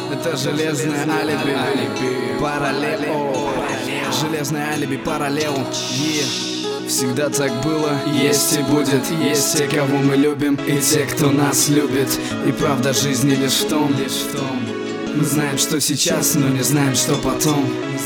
Это железное алиби, параллел. Железное алиби, параллел. Всегда так было, есть и будет. Есть те, кого мы любим, и те, кто нас любит. И правда жизни лишь в том. Мы знаем, что сейчас, но не знаем, что потом.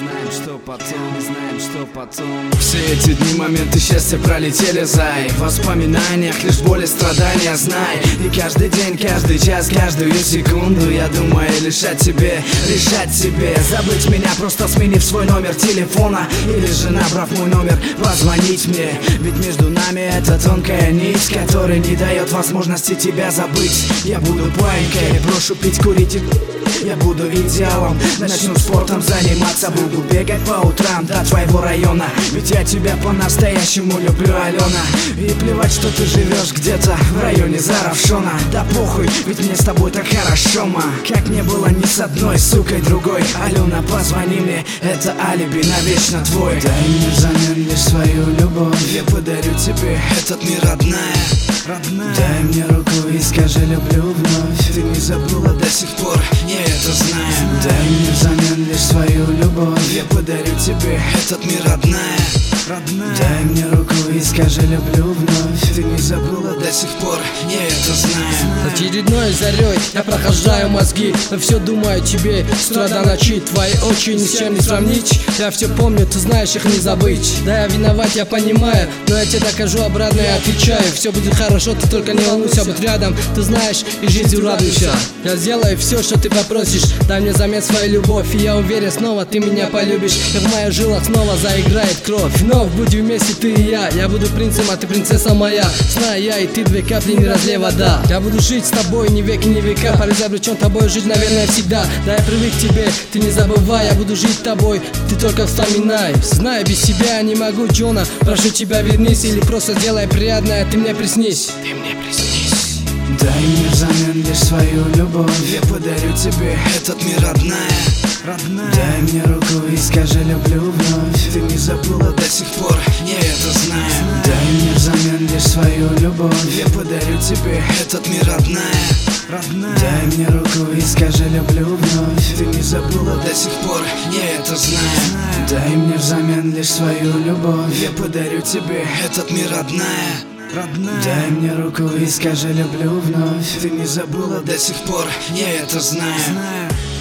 Все эти дни, моменты счастья пролетели, зай. В воспоминаниях лишь боль и страдания, знай. И каждый день, каждый час, каждую секунду я думаю решать себе. Забыть меня, просто сменив свой номер телефона. Или же, набрав мой номер, позвонить мне. Ведь между нами эта тонкая нить, которая не дает возможности тебя забыть. Я буду паинькой, брошу пить, курить и... Я буду идеалом, начну спортом заниматься. Буду бегать по утрам до твоего района. Ведь я тебя по-настоящему люблю, Алена. И плевать, что ты живешь где-то в районе Заравшона. Да похуй, ведь мне с тобой так хорошо, ма. Как не было ни с одной сукой другой. Алена, позвони мне, это алиби навечно твой. Дай мне взамен лишь свою любовь. Я подарю тебе этот мир, родная. Дай мне руку и скажи люблю вновь. Ты не забыла до сих пор, я это знаю. Дай мне взамен лишь свою любовь. Я подарю тебе этот мир, родная. Дай мне руку и скажи люблю вновь. Ты не забыла до сих пор, я это знаю. Очередной зарей я прохождаю мозги, но все думаю о тебе с утра до ночи. Твои очи ни с чем не сравнить. Я все помню, ты знаешь, их не забыть. Да, я виноват, я понимаю, но я тебе докажу обратно и отвечаю. Все будет хорошо, ты только не волнуйся, будь рядом. Ты знаешь, и жизнью радуйся. Я сделаю все, что ты попросишь. Дай мне взамен свою любовь, и я уверен, снова ты меня полюбишь. И в моих жилах снова заиграет кровь. Вновь будем вместе ты и я. Я буду принцем, а ты принцесса моя. Знаю я и ты, две капли, не разлей вода. Я буду жить с тобой ни веки, ни века. Порой обречен тобой жить, наверное, всегда. Да, я привык к тебе, ты не забывай. Я буду жить с тобой, ты только вспоминай. Знаю, без тебя я не могу, Джона. Прошу тебя, вернись или просто сделай приятное. Ты мне приснись. Дай мне взамен лишь свою любовь. Я подарю тебе этот мир, родная. Дай мне руку и скажи люблю вновь. Ты не забыла до сих пор, я это знаю. Дай мне взамен лишь свою любовь. Я подарю тебе этот мир, родная. Дай мне руку и скажи люблю вновь. Ты не забыла до сих пор, я это знаю. Дай мне взамен лишь свою любовь. Я подарю тебе этот мир, родная. Дай мне руку и скажи люблю вновь. Ты не забыла до сих пор, я это знаю.